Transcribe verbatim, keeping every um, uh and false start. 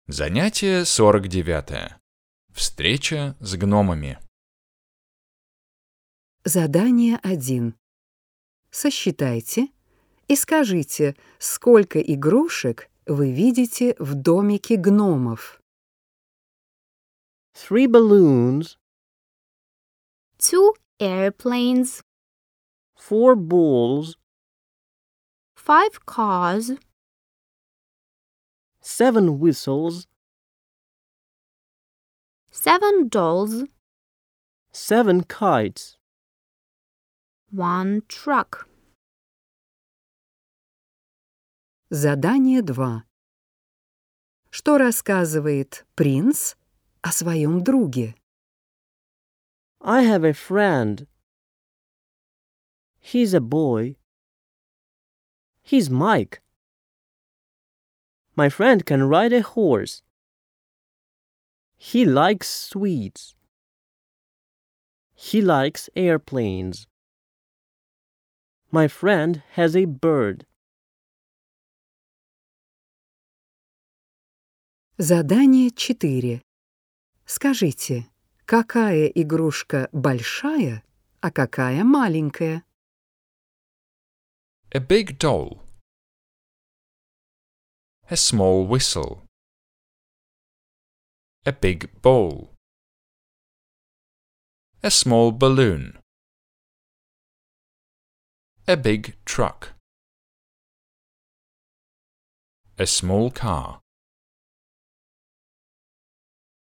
Занятие сорок девятое. Встреча с гномами. Задание один. Сосчитайте и скажите, сколько игрушек вы видите в домике гномов. Three balloons, Two airplanes, four balls, five cars, seven whistles, seven dolls, seven kites, one truck. Задание два. Что рассказывает принц о своем друге? I have a friend. He's a boy. He's Mike. My friend can ride a horse. He likes sweets. He likes airplanes. My friend has a bird. Задание четыре. Скажите, какая игрушка большая, а какая маленькая? A big doll. A small whistle. A big ball. A small balloon. A big truck. A small car.